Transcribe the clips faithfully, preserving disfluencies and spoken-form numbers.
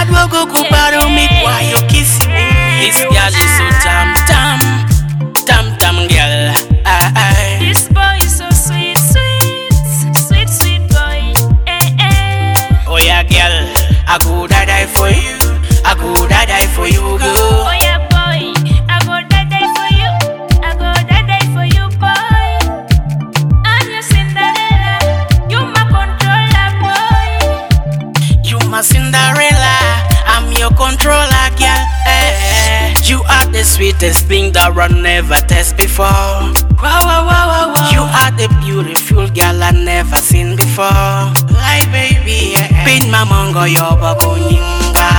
Adwogo kubaro me why you kiss me. This girl is so tam tam, tam tam girl. Ah, ah. This boy is so sweet, sweet, sweet, sweet boy. Eh, eh. Oh yeah, girl, I could die for you. I could die for you, girl. Oh yeah, boy, I go die for you. I go die for you, boy. I'm your Cinderella, you my controller, boy. You my Cinderella, I'm your controller, girl. Eh. You are the sweetest thing that I never tasted before. Wow, wow, wow, wow, wow. You are the beautiful girl I never seen before. Like baby, yeah. Pin my mongo yoba kunyinga.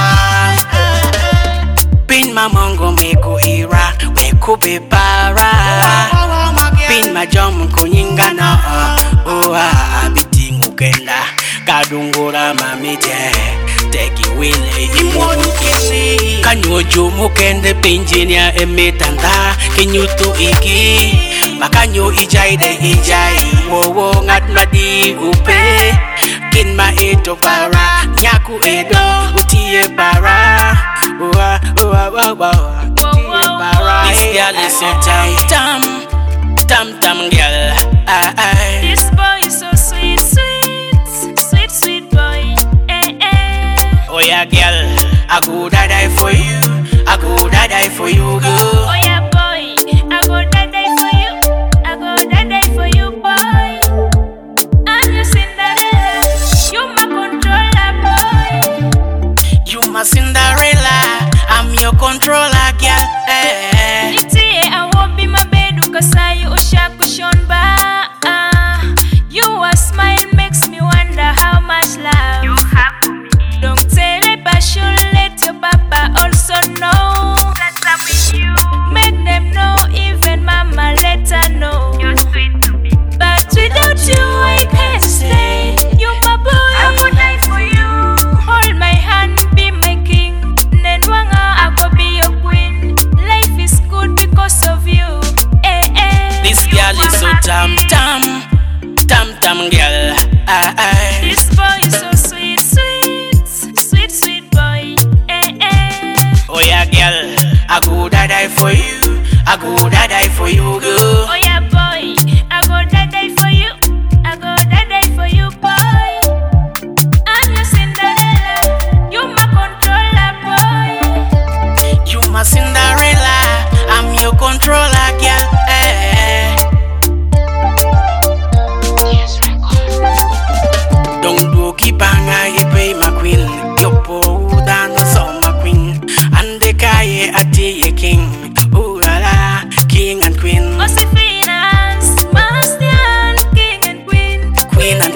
Pin my mongo meko ira, meko bebara. Pin my jom kunyinga na. Oh ah, abiti mukenda, kadungura mamije. Teki wile imukisi kanyojo mukende pinjinia emetanda kinyutu iki makanyo ijaide ijai wowo ngadnadi upe kinma eto para nyaku edo utie para uwa uwa uwa uwa utie para. This girl is so tam tam tam tam girl. Ah, ah. This boy is so sweet, sweet, sweet, sweet boy. Oh yeah, girl, I could die for you. I could die for you, girl. Oh yeah, boy, I go die for you. I go die for you, boy. I'm your Cinderella, you my controller, boy. You my Cinderella, I'm your controller, girl. Eh. Itie I won't be my bed because I ushakushon ba. Your smile makes me wonder how much love you have for me. Don't tell it, but you let your papa also know that I'm with you. Make them know, even mama let her know. You're sweet to me, but without you I can't stay. You're my boy, I would die for you. Hold my hand, be my king. Nenwanga, I go be your queen. Life is good because of you. Eh, eh. This girl is so tam tam, tam tam girl. Ah, ah. This boy is so sweet, sweet, sweet, sweet boy. Eh, eh. Oh yeah, girl, I could die for you. I could die for you, girl. Oh yeah, boy, I go die for you. I go die for you, boy. I'm your Cinderella, you my controller, boy. You my Cinderella, I'm your controller, girl. Eh. Don't do kibanga, you pay my queen. Yopo dana so my queen. And the kaye ati ye king. Ooh la la, king and queen. Josephinas, Mastian, king and queen. Queen and